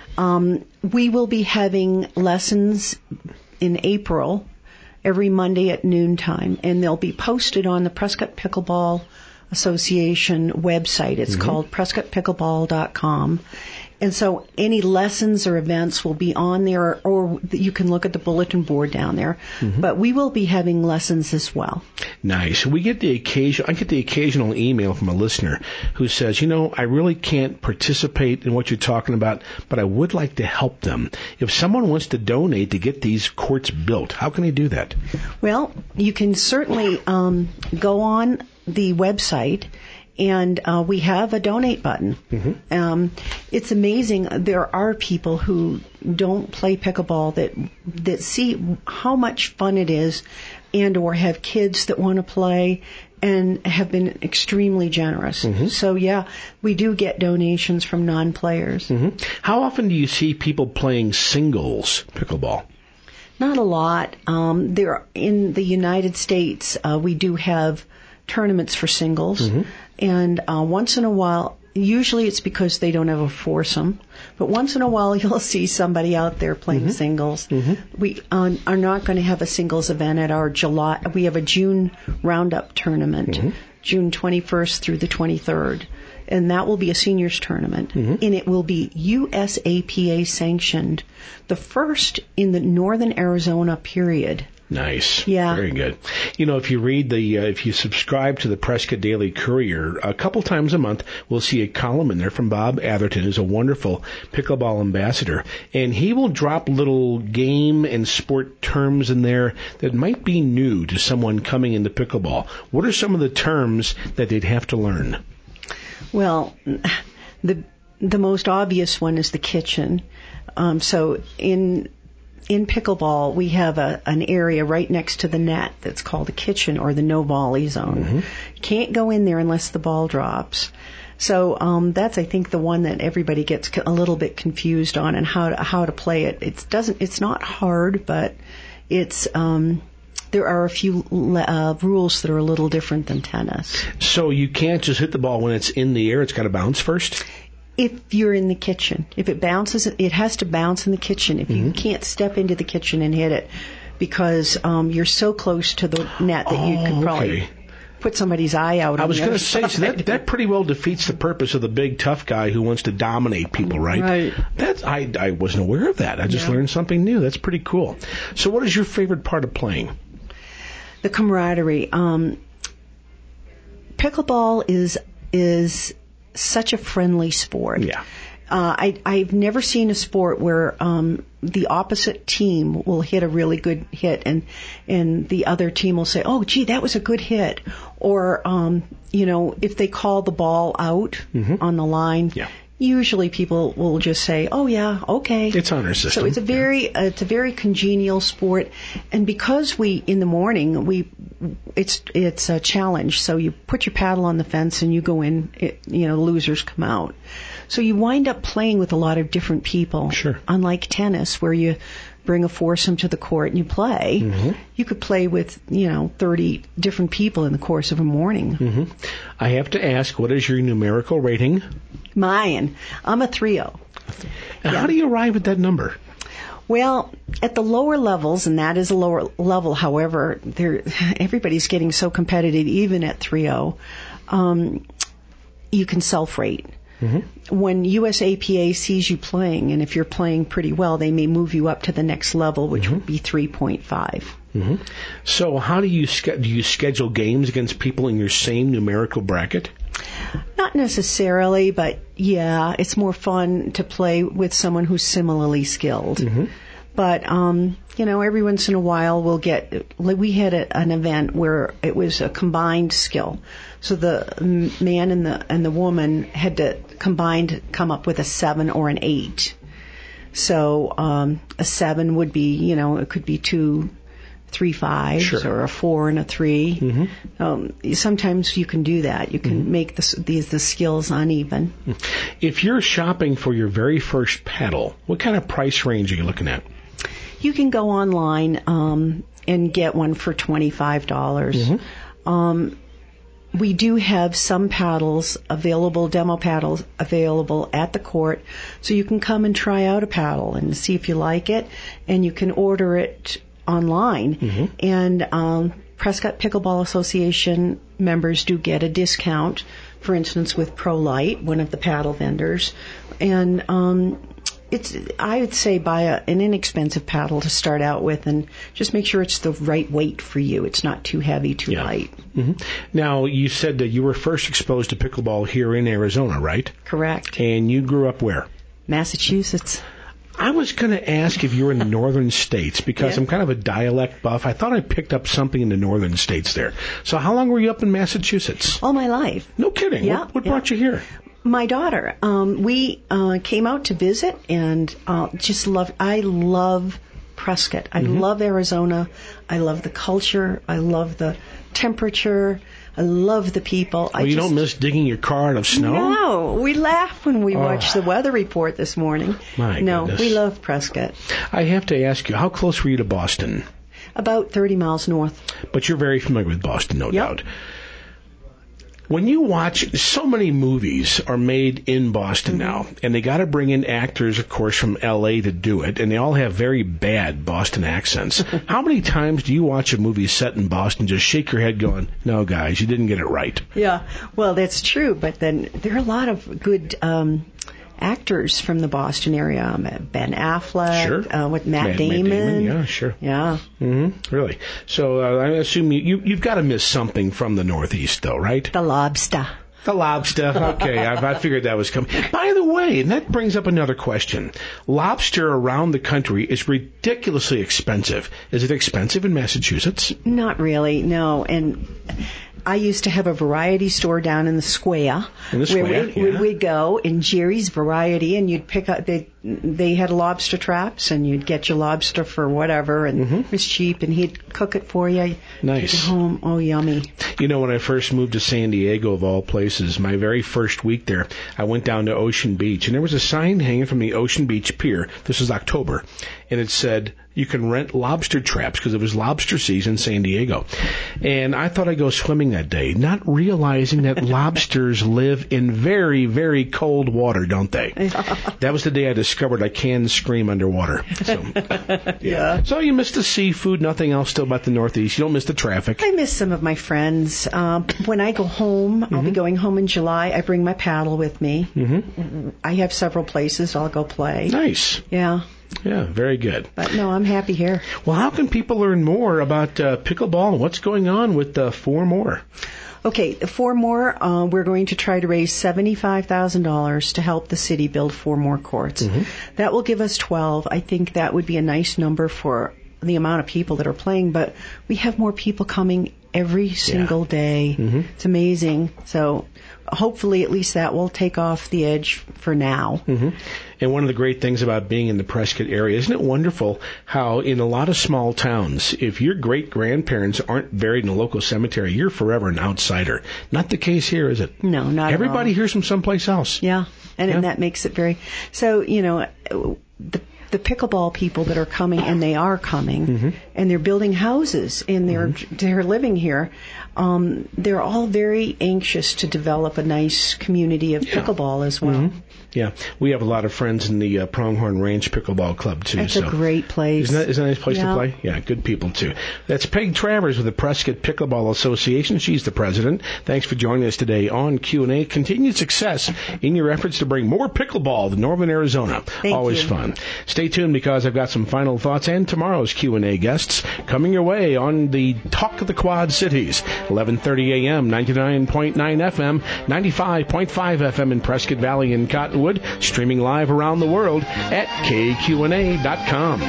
We will be having lessons in April every Monday at noontime, and they'll be posted on the Prescott Pickleball Association website. It's called PrescottPickleball.com. And so any lessons or events will be on there, or you can look at the bulletin board down there. But we will be having lessons as well. Nice. I get the occasional email from a listener who says, I really can't participate in what you're talking about, but I would like to help them. If someone wants to donate to get these courts built, how can they do that? Well, you can certainly go on the website, and we have a donate button. It's amazing. There are people who don't play pickleball that see how much fun it is, and or have kids that want to play and have been extremely generous. So, we do get donations from non-players. How often do you see people playing singles pickleball? Not a lot. There in the United States, we do have tournaments for singles, and once in a while, usually it's because they don't have a foursome, but once in a while you'll see somebody out there playing singles. We are not going to have a singles event at our July. We have a June roundup tournament, June 21st through the 23rd, and that will be a seniors tournament, and it will be USAPA sanctioned, the first in the northern Arizona period. Nice. Yeah. Very good. If you read if you subscribe to the Prescott Daily Courier, a couple times a month, we'll see a column in there from Bob Atherton, who's a wonderful pickleball ambassador. And he will drop little game and sport terms in there that might be new to someone coming into pickleball. What are some of the terms that they'd have to learn? Well, the most obvious one is the kitchen. So in pickleball, we have an area right next to the net that's called the kitchen, or the no volley zone. Mm-hmm. You can't go in there unless the ball drops. So that's, I think, the one that everybody gets a little bit confused on, and how to play it. It's not hard, but it's there are a few rules that are a little different than tennis. So you can't just hit the ball when it's in the air; it's got to bounce first? If you're in the kitchen. If it bounces, it has to bounce in the kitchen. If you can't step into the kitchen and hit it, because you're so close to the net that you could probably put somebody's eye out. I was going to say, so that pretty well defeats the purpose of the big tough guy who wants to dominate people, right? Right. I wasn't aware of that. I just learned something new. That's pretty cool. So what is your favorite part of playing? The camaraderie. Pickleball is such a friendly sport. Yeah. I've never seen a sport where the opposite team will hit a really good hit, and the other team will say, "Oh, gee, that was a good hit," or if they call the ball out on the line. Yeah. Usually people will just say, "Oh yeah, okay." It's honor system. So it's a very congenial sport, and because in the morning it's a challenge. So you put your paddle on the fence and you go in. Losers come out. So you wind up playing with a lot of different people. Sure. Unlike tennis, where you bring a foursome to the court and you play, you could play with 30 different people in the course of a morning. Mm-hmm. I have to ask, what is your numerical rating? Mine. I'm a 3-0. Now, how do you arrive at that number? Well, at the lower levels, and that is a lower level, however, everybody's getting so competitive, even at 3-0, you can self-rate. Mm-hmm. When USAPA sees you playing, and if you're playing pretty well, they may move you up to the next level, which would be 3.5. Mm-hmm. So how do you schedule games against people in your same numerical bracket? Not necessarily, but yeah, it's more fun to play with someone who's similarly skilled. Mm-hmm. But, every once in a while we had an event where it was a combined skill. So the man and the woman had to combined come up with a 7 or an 8. So, a 7 would be, it could be 2 3 5s, or a 4 and a 3. Mm-hmm. Sometimes you can do that. You can make the skills uneven. If you're shopping for your very first paddle, what kind of price range are you looking at? You can go online and get one for $25. Mm-hmm. We do have some paddles available, demo paddles available at the court, so you can come and try out a paddle and see if you like it, and you can order it online. Mm-hmm. And Prescott Pickleball Association members do get a discount, for instance, with ProLite, one of the paddle vendors. And I would say buy an inexpensive paddle to start out with, and just make sure it's the right weight for you. It's not too heavy, too light. Mm-hmm. Now, you said that you were first exposed to pickleball here in Arizona, right? Correct. And you grew up where? Massachusetts. I was going to ask if you were in the northern states, because I'm kind of a dialect buff. I thought I picked up something in the northern states there. So how long were you up in Massachusetts? All my life. No kidding. Yeah. What brought you here? My daughter. We came out to visit, and I love Prescott. I love Arizona. I love the culture. I love the temperature. I love the people. You don't miss digging your car out of snow? No. We laugh when we watch the weather report this morning. My goodness. We love Prescott. I have to ask you, how close were you to Boston? About 30 miles north. But you're very familiar with Boston, no doubt. When you watch, so many movies are made in Boston now, and they got to bring in actors, of course, from L.A. to do it, and they all have very bad Boston accents. How many times do you watch a movie set in Boston, just shake your head going, no, guys, you didn't get it right? Yeah, well, that's true, but then there are a lot of good actors from the Boston area. Ben Affleck, with Matt Damon. Yeah, sure. Yeah. Mm-hmm. Really. So I assume you've got to miss something from the Northeast, though, right? The lobster. The lobster. Okay, I figured that was coming. By the way, and that brings up another question. Lobster around the country is ridiculously expensive. Is it expensive in Massachusetts? Not really, no. And I used to have a variety store down in the square. Where we'd go in Jerry's Variety, and you'd pick up, they had lobster traps, and you'd get your lobster for whatever, and it was cheap, and he'd cook it for you. Nice. Take it home. Oh, yummy. You know, when I first moved to San Diego, of all places, my very first week there, I went down to Ocean Beach, and there was a sign hanging from the Ocean Beach Pier. This was October, and it said, you can rent lobster traps, because it was lobster season in San Diego. And I thought I'd go swimming that day, not realizing that lobsters live in very, very cold water, don't they? That was the day I discovered I can scream underwater. So, yeah. So you miss the seafood, nothing else still about the Northeast. You don't miss the traffic. I miss some of my friends. When I go home, I'll be going home in July. I bring my paddle with me. I have several places I'll go play. Nice. Yeah. Yeah, very good. But no, I'm happy here. Well, how can people learn more about pickleball and what's going on with 4 More? Okay, 4 More, we're going to try to raise $75,000 to help the city build 4 more courts. That will give us 12. I think that would be a nice number for the amount of people that are playing, but we have more people coming every single day. It's amazing. So hopefully at least that will take off the edge for now. And one of the great things about being in the Prescott area, isn't it wonderful how in a lot of small towns, if your great-grandparents aren't buried in a local cemetery, you're forever an outsider. Not the case here, is it? No, not Everybody at all. hears from someplace else. Yeah, and that makes it very... So, you know, the pickleball people that are coming, and they are coming, and they're building houses, and they're living here, they're all very anxious to develop a nice community of pickleball as well. Yeah, we have a lot of friends in the Pronghorn Ranch Pickleball Club, too. It's a great place. Isn't that a nice place to play? Yeah, good people, too. That's Peg Travers with the Prescott Pickleball Association. She's the president. Thanks for joining us today on Q&A. Continued success in your efforts to bring more pickleball to Northern Arizona. Always fun. Stay tuned because I've got some final thoughts and tomorrow's Q&A guests coming your way on the Talk of the Quad Cities. 11:30 a.m., 99.9 FM, 95.5 FM in Prescott Valley and Cottonwood, streaming live around the world at kqna.com.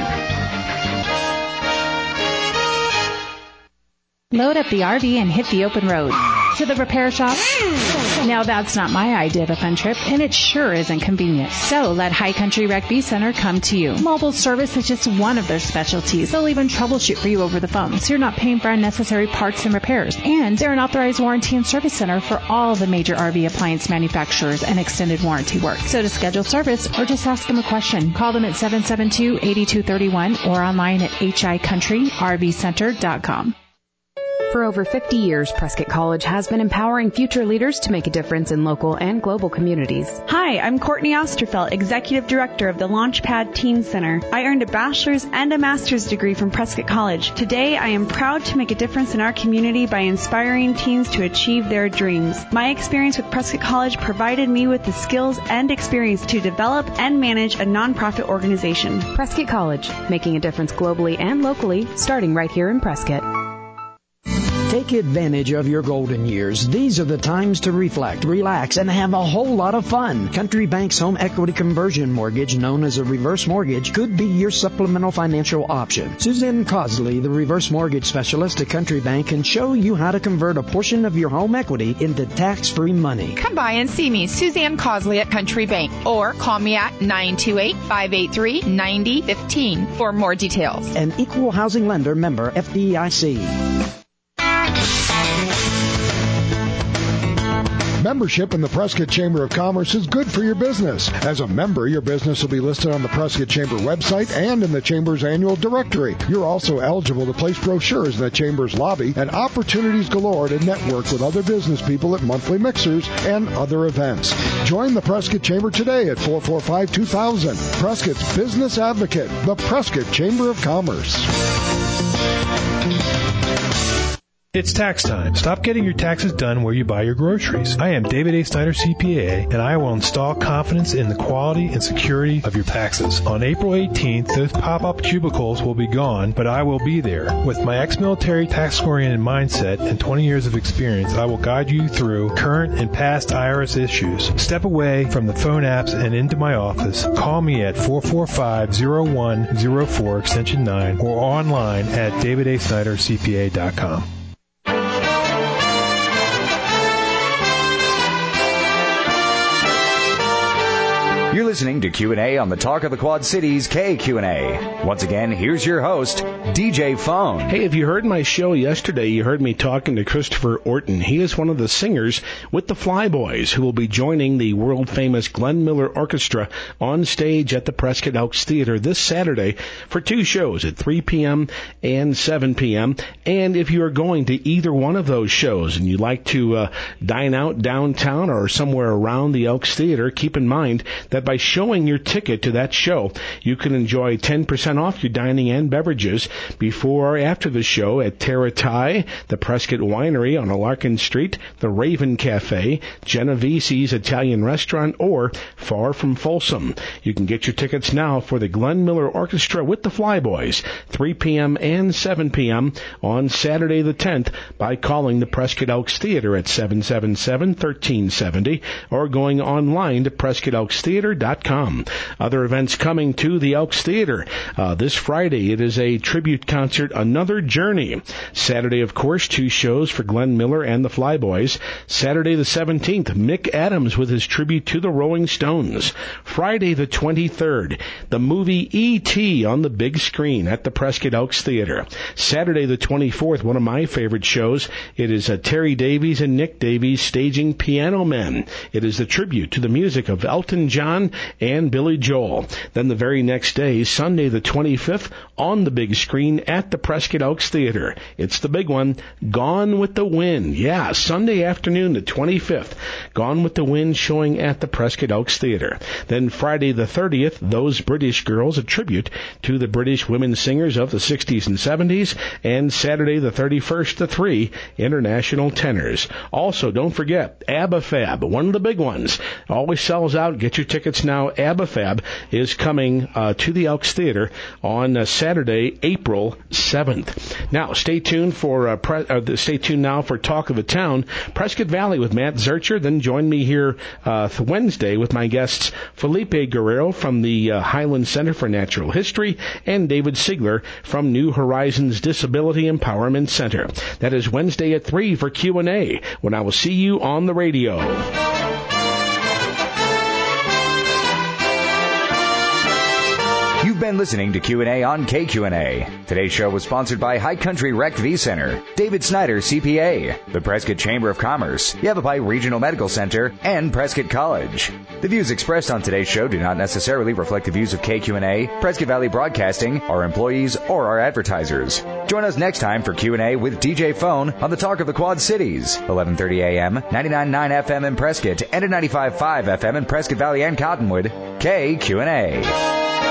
Load up the RV and hit the open road. To the repair shop? Now that's not my idea of a fun trip, and it sure isn't convenient. So let High Country Rec V Center come to you. Mobile service is just one of their specialties. They'll even troubleshoot for you over the phone, so you're not paying for unnecessary parts and repairs. And they're an authorized warranty and service center for all the major RV appliance manufacturers and extended warranty work. So to schedule service or just ask them a question, call them at 772-8231 or online at hicountryrvcenter.com. For over 50 years, Prescott College has been empowering future leaders to make a difference in local and global communities. Hi, I'm Courtney Osterfeld, Executive Director of the Launchpad Teen Center. I earned a bachelor's and a master's degree from Prescott College. Today, I am proud to make a difference in our community by inspiring teens to achieve their dreams. My experience with Prescott College provided me with the skills and experience to develop and manage a nonprofit organization. Prescott College, making a difference globally and locally, starting right here in Prescott. Take advantage of your golden years. These are the times to reflect, relax, and have a whole lot of fun. Country Bank's home equity conversion mortgage, known as a reverse mortgage, could be your supplemental financial option. Suzanne Cosley, the reverse mortgage specialist at Country Bank, can show you how to convert a portion of your home equity into tax-free money. Come by and see me, Suzanne Cosley at Country Bank, or call me at 928-583-9015 for more details. An equal housing lender, member FDIC. Membership in the Prescott Chamber of Commerce is good for your business. As a member, your business will be listed on the Prescott Chamber website and in the Chamber's annual directory. You're also eligible to place brochures in the Chamber's lobby and opportunities galore to network with other business people at monthly mixers and other events. Join the Prescott Chamber today at 445-2000. Prescott's Business Advocate, the Prescott Chamber of Commerce. It's tax time. Stop getting your taxes done where you buy your groceries. I am David A. Snyder, CPA, and I will install confidence in the quality and security of your taxes. On April 18th, those pop-up cubicles will be gone, but I will be there. With my ex-military tax-oriented mindset and 20 years of experience, I will guide you through current and past IRS issues. Step away from the phone apps and into my office. Call me at 445-0104 extension 9 or online at davidasnydercpa.com. You're listening to Q&A on the Talk of the Quad Cities KQNA. Once again, here's your host, DJ Phone. Hey, if you heard my show yesterday, you heard me talking to Christopher Orton. He is one of the singers with the Flyboys who will be joining the world-famous Glenn Miller Orchestra on stage at the Prescott Elks Theater this Saturday for 2 shows at 3 p.m. and 7 p.m. And if you are going to either one of those shows and you'd like to dine out downtown or somewhere around the Elks Theater, keep in mind that by showing your ticket to that show, you can enjoy 10% off your dining and beverages before or after the show at Terra Thai, the Prescott Winery on Alarcon Street, the Raven Cafe, Genovese's Italian Restaurant, or Far From Folsom. You can get your tickets now for the Glenn Miller Orchestra with the Flyboys, 3 p.m. and 7 p.m. on Saturday the 10th by calling the Prescott Elks Theater at 777-1370 or going online to PrescottElksTheater.com. Other events coming to the Elks Theater. This Friday, it is a tribute concert, Another Journey. Saturday, of course, 2 shows for Glenn Miller and the Flyboys. Saturday the 17th, Mick Adams with his tribute to the Rolling Stones. Friday the 23rd, the movie E.T. on the big screen at the Prescott Elks Theater. Saturday the 24th, one of my favorite shows. It is Terry Davies and Nick Davies staging Piano Men. It is the tribute to the music of Elton John and Billy Joel. Then the very next day, Sunday the 25th, on the big screen at the Prescott Elks Theater. It's the big one, Gone with the Wind. Yeah, Sunday afternoon the 25th, Gone with the Wind showing at the Prescott Elks Theater. Then Friday the 30th, Those British Girls, a tribute to the British women singers of the 60s and 70s. And Saturday the 31st, the 3 international tenors. Also, don't forget, ABBA Fab, one of the big ones. Always sells out. Get your tickets now. ABBA Fab is coming to the Elks Theater on Saturday, April 7th. Now, stay tuned now for Talk of the Town, Prescott Valley with Matt Zurcher. Then join me here Wednesday with my guests Felipe Guerrero from the Highland Center for Natural History and David Sigler from New Horizons Disability Empowerment Center. That is Wednesday at 3 for Q&A, when I will see you on the radio. You've been listening to Q&A on KQNA. Today's show was sponsored by High Country Rec V Center, David Snyder, CPA, the Prescott Chamber of Commerce, Yavapai Regional Medical Center, and Prescott College. The views expressed on today's show do not necessarily reflect the views of KQNA, Prescott Valley Broadcasting, our employees, or our advertisers. Join us next time for Q&A with DJ Phone on the Talk of the Quad Cities, 1130 AM, 99.9 FM in Prescott, and at 95.5 FM in Prescott Valley and Cottonwood. KQNA.